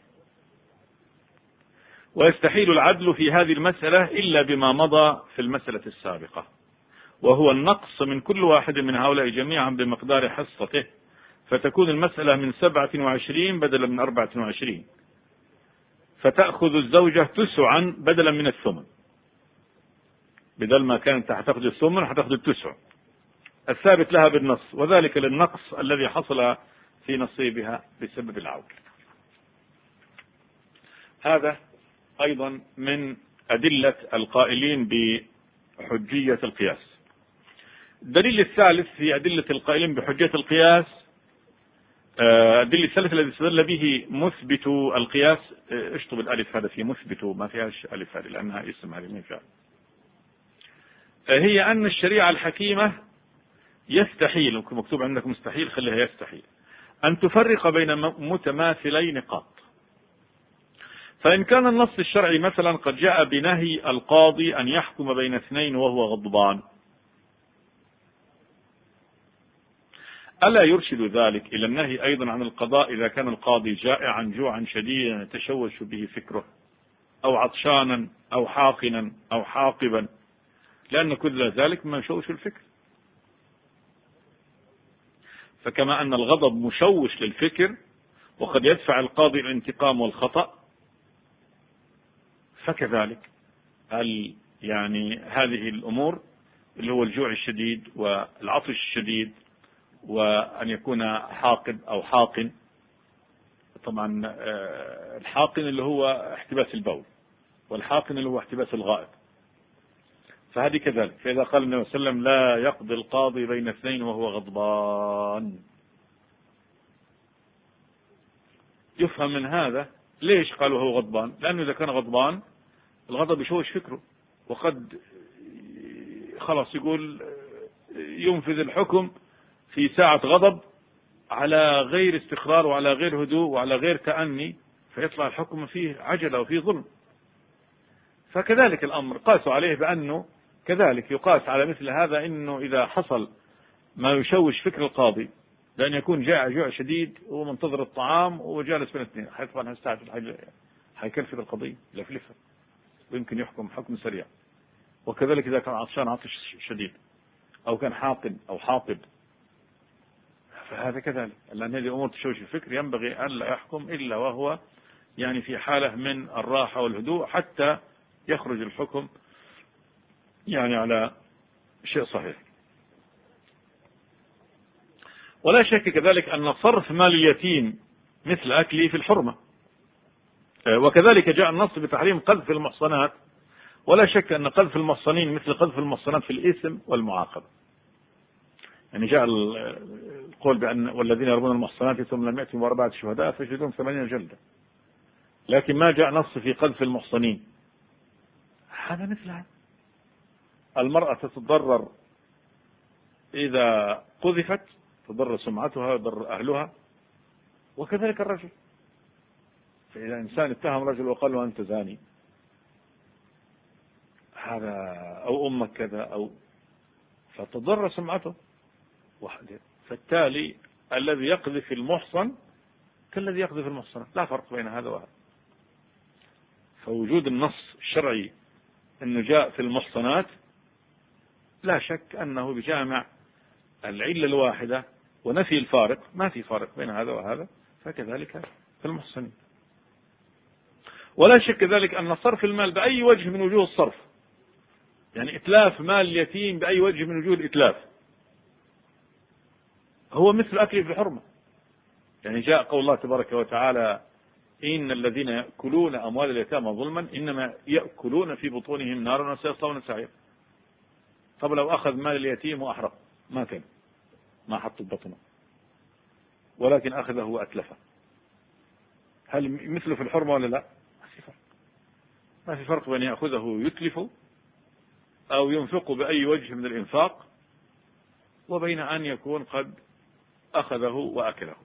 Speaker 1: ويستحيل العدل في هذه المسألة إلا بما مضى في المسألة السابقة، وهو النقص من كل واحد من هؤلاء جميعا بمقدار حصته، فتكون المسألة من 27 بدلا من 24، فتأخذ الزوجة 9 بدلا من الثمن، بدل ما كانت تأخذ الثمن هتأخذ 9 الثابت لها بالنص، وذلك للنقص الذي حصل في نصيبها بسبب العول. هذا أيضا من أدلة القائلين بحجية القياس. الدليل الثالث في أدلة القائلين بحجية القياس، الدليل الثالث الذي استدل به مثبت القياس، اشطب الألف هذا في مثبت، ما فيهاش ألف هذه لأنها اسم، هذه من فعل، هي أن الشريعة الحكيمة يستحيل، مكتوب عندك مستحيل، خليها يستحيل أن تفرق بين متماثلين قط. فإن كان النص الشرعي مثلا قد جاء بنهي القاضي أن يحكم بين اثنين وهو غضبان، ألا يرشد ذلك إلى النهي أيضا عن القضاء إذا كان القاضي جائعا جوعا شديدا يتشوش به فكره، أو عطشانا أو حاقنا أو حاقبا، لأن كل ذلك ما يشوش الفكر. فكما أن الغضب مشوش للفكر وقد يدفع القاضي الانتقام والخطأ، فكذلك يعني هذه الأمور اللي هو الجوع الشديد والعطش الشديد وأن يكون حاقد أو حاقن، طبعا الحاقن اللي هو احتباس البول، والحاقن اللي هو احتباس الغائط، فهذه كذلك. فإذا قال النبي صلى الله عليه وسلم لا يقضي القاضي بين اثنين وهو غضبان، يفهم من هذا ليش قالوا هو غضبان؟ لأنه إذا كان غضبان الغضب يشوش فكره، وقد خلاص يقول ينفذ الحكم في ساعة غضب على غير استقرار وعلى غير هدوء وعلى غير تأني، فيطلع الحكم فيه عجلة وفيه ظلم. فكذلك الأمر قاسوا عليه بأنه كذلك يقاس على مثل هذا، إنه إذا حصل ما يشوش فكر القاضي لأن يكون جائع جوع شديد ومنتظر الطعام وجالس بين اثنين، طبعا هيستعجل، هيكلف القضية يلفلفها ويمكن يحكم حكم سريع. وكذلك إذا كان عطشان عطش شديد أو كان حاقد أو حاقد، فهذا كذلك، لأن هذه أمور تشوش الفكر ينبغي أن لا يحكم إلا وهو يعني في حالة من الراحة والهدوء حتى يخرج الحكم يعني على شيء صحيح. ولا شك كذلك أن صرف مال اليتيم مثل أكله في الحرمة، وكذلك جاء النص بتحريم قذف المحصنات، ولا شك أن قذف المحصنين مثل قذف المحصنات في الإثم والمعاقبة. يعني جاء القول بأن والذين يرمون المحصنات ثم لم يأتوا بأربعة شهداء فيجلدون 80 جلدة، لكن ما جاء نص في قذف المحصنين. هذا مثل هذا، المرأة تتضرر إذا قذفت، تضر سمعتها ويضر أهلها، وكذلك الرجل. فإذا إنسان اتهم رجل وقال له أنت زاني هذا أو أمك كذا أو، فتضر سمعته وحده. فالتالي الذي يقذف المحصن كالذي يقذف المحصنة، لا فرق بين هذا وهذا. فوجود النص الشرعي أنه جاء في المحصنات لا شك أنه بجامع العلة الواحدة ونفي الفارق، ما في فارق بين هذا وهذا، فكذلك في المحصنين. ولا شك ذلك أن صرف المال بأي وجه من وجوه الصرف، يعني إتلاف مال اليتيم بأي وجه من وجوه الإتلاف، هو مثل أكله في الحرمة. يعني جاء قول الله تبارك وتعالى إن الذين يأكلون أموال اليتامى ظلما إنما يأكلون في بطونهم نارا وسيصلون سعيرا. طب لو أخذ مال اليتيم وأحرق ما كان، ما حط بطنه، ولكن أخذه وأتلفه، هل مثله في الحرمة ولا لا؟ ما في فرق بين يأخذه يتلفه أو ينفقه بأي وجه من الإنفاق وبين أن يكون قد أخذه وأكله.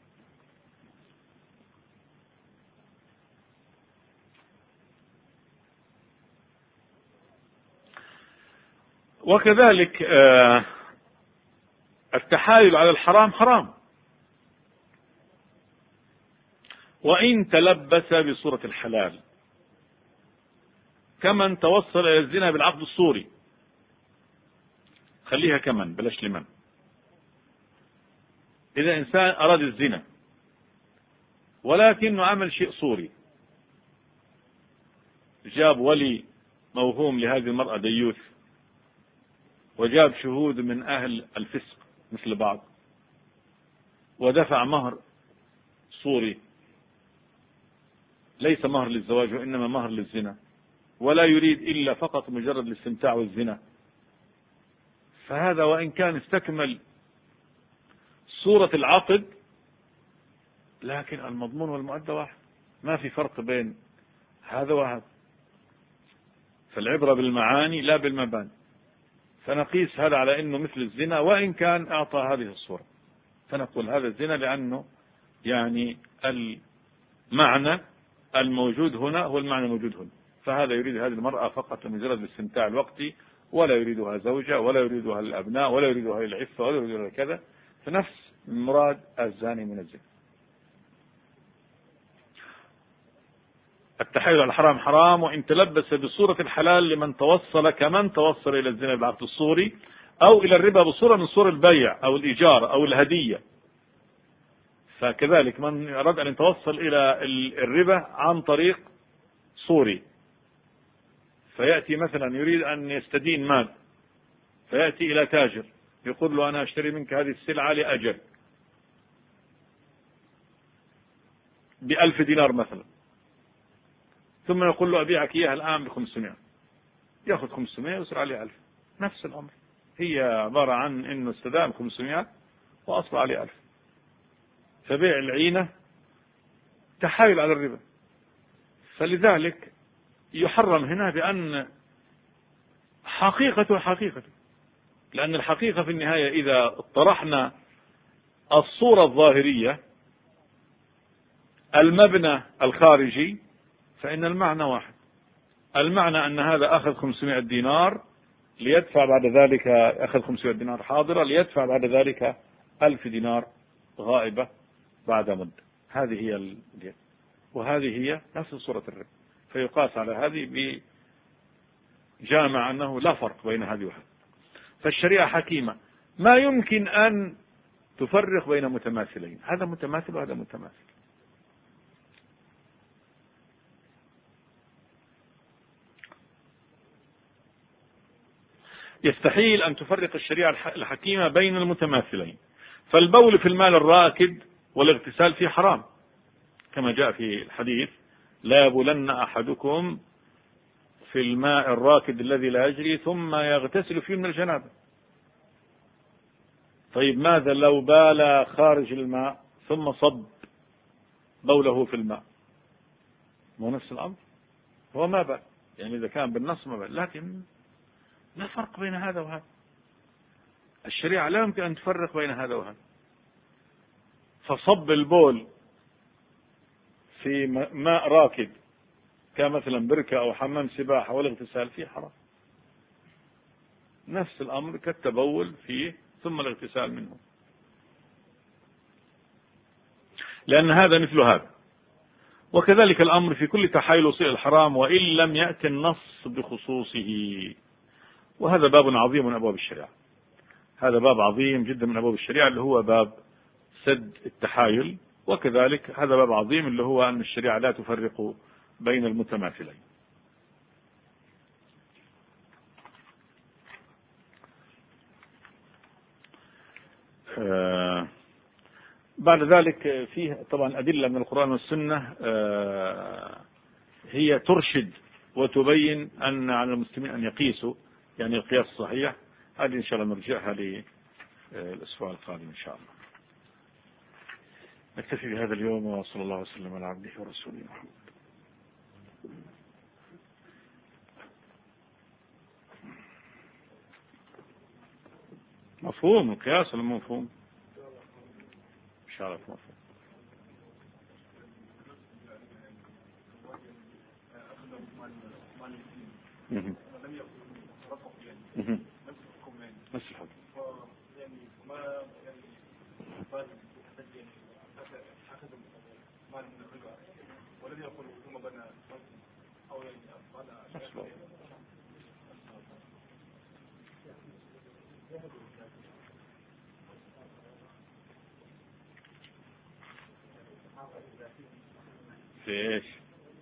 Speaker 1: وكذلك التحايل على الحرام حرام، وإن تلبس بصورة الحلال، كمن توصل إلى الزنا بالعقد الصوري، خليها كمن بلاش لمن. إذا إنسان أراد الزنا ولكنه عمل شيء صوري، جاب ولي موهوم لهذه المرأة ديوث، وجاب شهود من أهل الفسق مثل بعض، ودفع مهر صوري، ليس مهر للزواج وإنما مهر للزنا، ولا يريد إلا فقط مجرد الاستمتاع والزنا، فهذا وإن كان استكمل صورة العقد لكن المضمون والمؤدى واحد، ما في فرق بين هذا وهذا. فالعبرة بالمعاني لا بالمباني. فنقيس هذا على أنه مثل الزنا وإن كان أعطى هذه الصورة، فنقول هذا الزنا لأنه يعني المعنى الموجود هنا هو المعنى الموجود هنا. فهذا يريد هذه المرأة فقط لمجرد الاستمتاع الوقتي، ولا يريدها زوجة، ولا يريدها الأبناء، ولا يريدها العفة، ولا يريدها كذا، فنفس مراد الزاني من الزنا. التحايل على الحرام حرام وإن تلبس بصورة الحلال لمن توصل كمن توصل إلى الزنا بالعقد الصوري أو إلى الربا بصورة من صور البيع أو الإيجار أو الهدية. فكذلك من أراد أن يتوصل إلى الربا عن طريق صوري، فيأتي مثلا يريد أن يستدين مال، فيأتي إلى تاجر يقول له أنا أشتري منك هذه السلعة لأجل ب1000 دينار مثلا، ثم يقول له أبيعك إياها الآن ب500، يأخذ 500 ويصير عليه 1000. نفس الأمر، هي عبارة عن أنه استدام 500 وأصل عليه 1000. فبيع العينة تحايل على الربا، فلذلك يحرم هنا بأن حقيقة، لأن الحقيقة في النهاية إذا طرحنا الصورة الظاهرية المبنى الخارجي فإن المعنى واحد. المعنى أن هذا أخذ 500 دينار ليدفع بعد ذلك، أخذ 500 دينار حاضرة ليدفع بعد ذلك 1000 دينار غائبة بعد مدة. هذه هي اليد، وهذه هي نفس صورة الربا. فيقاس على هذه بجامع أنه لا فرق بين هذه وهذه. فالشريعة حكيمة، ما يمكن أن تفرق بين متماثلين، هذا متماثل وهذا متماثل. يستحيل أن تفرق الشريعة الحكيمة بين المتماثلين. فالبول في الماء الراكد والاغتسال فيه حرام، كما جاء في الحديث لا يبولن أحدكم في الماء الراكد الذي لا يجري ثم يغتسل فيه من الجنابة. طيب ماذا لو بال خارج الماء ثم صب بوله في الماء؟ مو نفس الأمر؟ هو ما بال، يعني إذا كان بالنص ما بال، لكن لا فرق بين هذا وهذا. الشريعة لا يمكن أن تفرق بين هذا وهذا. فصب البول في ماء راكد كمثلا بركة أو حمام سباحة والاغتسال فيه حرام. نفس الأمر كالتبول فيه ثم الاغتسال منه، لأن هذا مثل هذا. وكذلك الأمر في كل تحايل وصيل الحرام وإن لم يأتي النص بخصوصه. وهذا باب عظيم من أبواب الشريعة، هذا باب عظيم جدا من أبواب الشريعة اللي هو باب سد التحايل. وكذلك هذا باب عظيم اللي هو أن الشريعة لا تفرق بين المتماثلين. بعد ذلك فيه طبعا أدلة من القرآن والسنة هي ترشد وتبين أن على المسلمين أن يقيسوا، يعني القياس الصحيح. هذه إن شاء الله نرجعها للأسبوع القادم إن شاء الله. نكتفي بهذا اليوم، وصلى الله وسلم على عبده ورسوله محمد. مفهوم القياس ولا مفهوم؟ إن شاء الله مفهوم. نفس الحكم. في ايش؟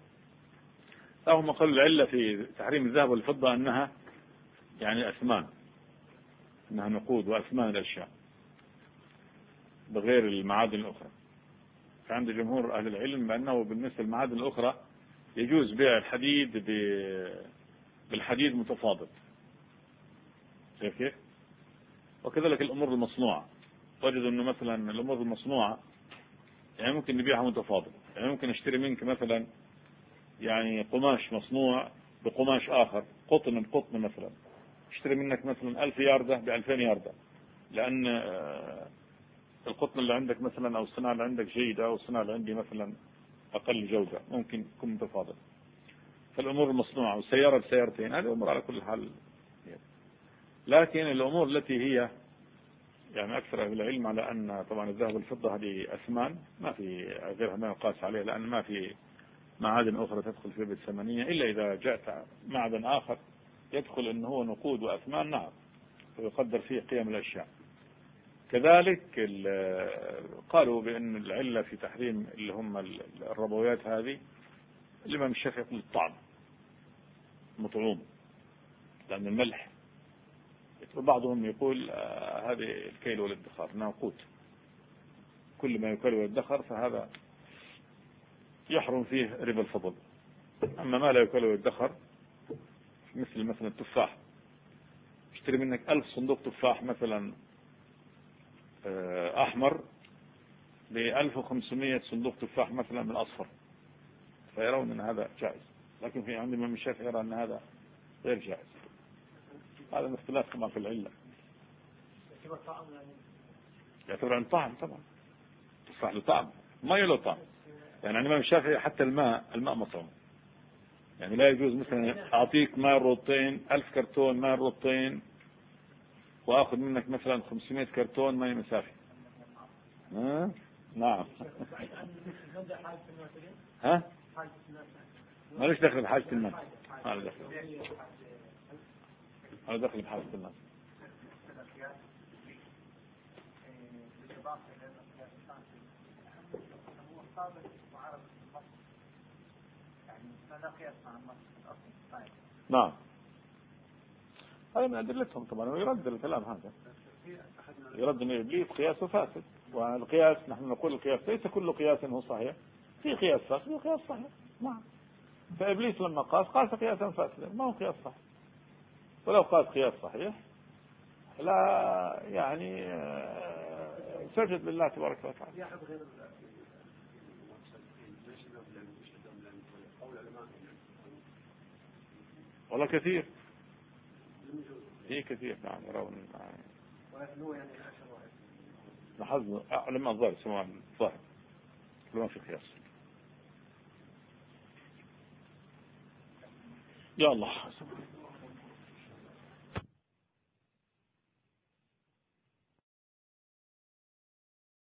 Speaker 1: هم قالوا العلة في تحريم الذهب والفضة أنها يعني أثمان، أنها نقود وأثمان الأشياء بغير المعادن الأخرى. عند جمهور أهل العلم بأنه بالنسبة للمعادن الأخرى يجوز بيع الحديد بالحديد متفاضل. شايف كيف؟ وكذلك الأمور المصنوعة، وجد أنه مثلا الأمور المصنوعة يعني ممكن نبيعها متفاضل. يعني ممكن اشتري منك مثلا يعني قماش مصنوع بقماش آخر، قطن بقطن مثلا، اشتري منك مثلا 1000 ياردة ب2000 ياردة، لأن القطن اللي عندك مثلا أو الصناعة اللي عندك جيدة أو الصناعة اللي عندي مثلا أقل جودة، ممكن يكون متفاضل. فالأمور المصنوعة والسيارة بسيارتين هذه أمور على كل حال. لكن الأمور التي هي يعني أكثر أهل العلم على أن طبعا الذهب والفضة هذه أثمان ما في غيرها ما يقاس عليه، لأن ما في معادن أخرى تدخل في بالثمنية إلا إذا جاءت معدن آخر يدخل أنه هو نقود وأثمان، نعم، ويقدر فيه قيم الأشياء. كذلك قالوا بأن العلة في تحريم اللي هم الربويات هذه الإمام الشافعي يقول الطعم مطعوم، لأن الملح بعضهم يقول هذه الكيل والادخار ناقوت، كل ما يكل ويدخر فهذا يحرم فيه ربا الفضل. أما ما لا يكل ويدخر مثل التفاح، اشتري منك 1000 صندوق تفاح مثلا أحمر ب1500 صندوق تفاح مثلا من أصفر، فيرون أن هذا جائز. لكن في عند الإمام الشافعي يرى أن هذا غير جائز. هذا الاختلاف كما في العلة. يعتبر عن طعم طبعا، تفاح له طعم، ما له طعم. يعني عند الإمام الشافعي حتى الماء مطعم، يعني لا يجوز مثلا أعطيك ماء الروطين 1000 كرتون ماء الروطين وأخذ منك مثلا 500 كرتون ماء مسافي. نعم. ها؟ ماليش دخل بحاجة الناس، هذا دخل بحاجة الناس. نعم، هذا من أدلتهم طبعا، ويرد الكلام هذا، يرد أن إبليس قياسه فاسد. والقياس نحن نقول القياس ليس كل قياس هو صحيح، في قياس فاسد وقياس صحيح. نعم، فإبليس لما قاس قياسا فاسدا ما هو قياس صحيح. ولو قاس قياس صحيح لا يعني سجد لله تبارك وتعالى. والله كثير، في كثير نعم يرون. ولكن هو يعني لاحظنا علماء الظاهر سواء الظاهر ما في قياس. يا الله.